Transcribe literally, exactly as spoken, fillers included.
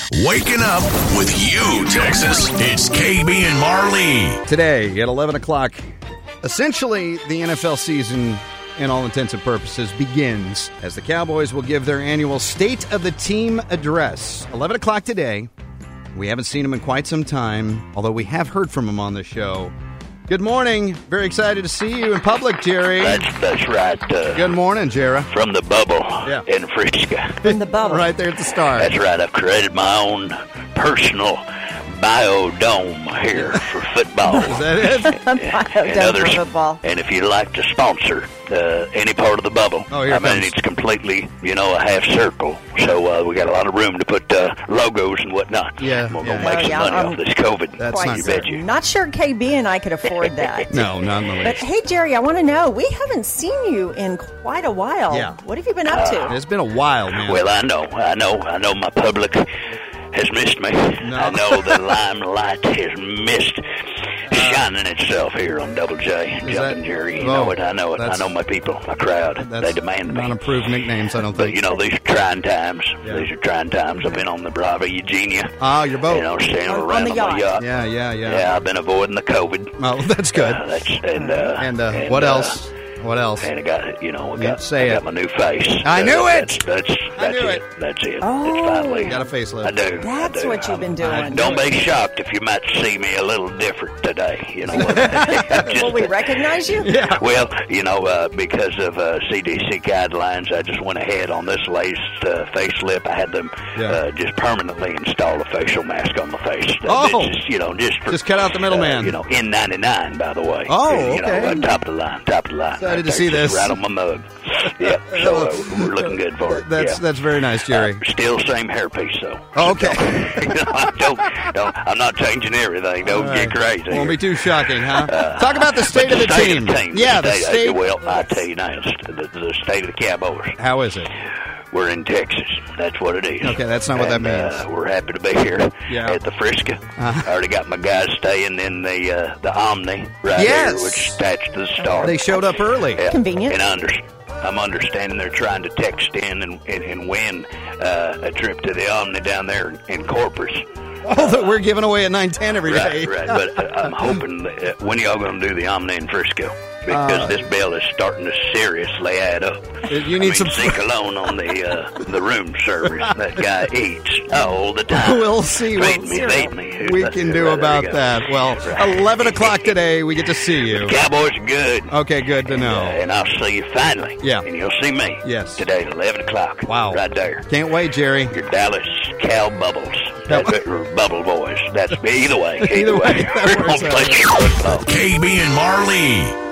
Waking up with you, Texas. It's K B and Marley. Today at eleven o'clock, essentially the N F L season, in all intents and purposes, begins as the Cowboys will give their annual State of the Team address. eleven o'clock today. We haven't seen him in quite some time, although we have heard from him on the show. Good morning. Very excited to see you in public, Jerry. That's, that's right. Uh, Good morning, Jerry. From the bubble Yeah. in Frisco. In the bubble. Right there at the start. That's right. I've created my own personal biodome here for football. Is that it? and others. Football. And if you'd like to sponsor uh, any part of the bubble, Oh, here I it mean, comes. it's completely, you know, a half circle. So uh, we got a lot of room to put uh, logos and whatnot. Yeah, We're yeah. going to make Oh, some yeah, money um, off this COVID. That's Quite not you good. bet you. Not sure K B and I could afford that. No, not in the But least. hey, Jerry, I want to know, we haven't seen you in quite a while. Yeah. What have you been up to? It's been a while, man. Well, I know, I know, I know my public has missed me. I know the limelight has missed shining itself here on Double J and Is Jumpin' that- Jerry. You oh, know it, I know it. I that's- know my people, my crowd. That's They demand me. not approved nicknames, I don't But, think. you know, these are trying times. Yeah. These are trying times. I've been on the Bravo Eugenia. Ah, your boat. You know, staying On- around on the yacht. my yacht. Yeah, yeah, yeah. Yeah, I've been avoiding the COVID. Oh, that's good. Uh, that's, and, uh, And, uh, what uh, else? What else? And I got, you know, I Yeah, got, say I it. got my new face. I Uh, knew it! That's, that's, I that's knew it. it. That's it. Oh. It's finally. Got a facelift. I do. That's I do. what you've been doing. I- don't be shocked if you might see me a little different today. You know what? Just- Will we recognize you? Yeah. Well, you know, uh, because of uh, C D C guidelines, I just went ahead on this latest uh, facelift. I had them Yeah. uh, just permanently install a facial mask on my face. Oh. It's just, you know, just for, Just cut out the middleman. Uh, you know, N ninety-nine, by the way. Oh, You okay. know, uh, top of the line, top of the line. Excited Right to see there, just this. Right on my mug. Yeah, so uh, we're looking good for it. That's yeah. that's very nice, Jerry. Uh, still same hairpiece, though. Oh, okay. you know, I don't, don't, I'm not changing everything. Don't All get right. crazy. Won't be here. too shocking, huh? Talk about the state But of the state team. Of the team. Yeah, the state. state. Well, I tell you now, the, the state of the Cowboys. How is it? We're in Texas. That's what it is. Okay, that's not what that And, means. Uh, we're happy to be here Yeah. at the Frisco. Uh-huh. I already got my guys staying in the uh, the Omni right Yes. here, which is attached to the Star. They showed up early. Yeah. Convenient. And I under, I'm understanding they're trying to text in and, and, and win uh, a trip to the Omni down there in Corpus. Oh, that we're giving away at nine ten every day. Right, right. But uh, I'm hoping that, uh, when are y'all going to do the Omni in Frisco? Because Uh, this bill is starting to seriously add up. You I need mean, some. Zeke alone on the uh, the room service. That guy eats all the time. We'll see what Feed me, feed me. we That's can it. do Right, there about you go. that. Well, Right. eleven o'clock today, we get to see you. Cowboys are good. Okay, good to Uh, know. and I'll see you finally. Yeah. And you'll see me. Yes. Today at eleven o'clock. Wow. Right there. Can't wait, Jerry. Your Dallas Cow Bubbles. That's it, or Bubble Boys. That's me. Either way. Either way, that We're works gonna out. play football. K B and Marley.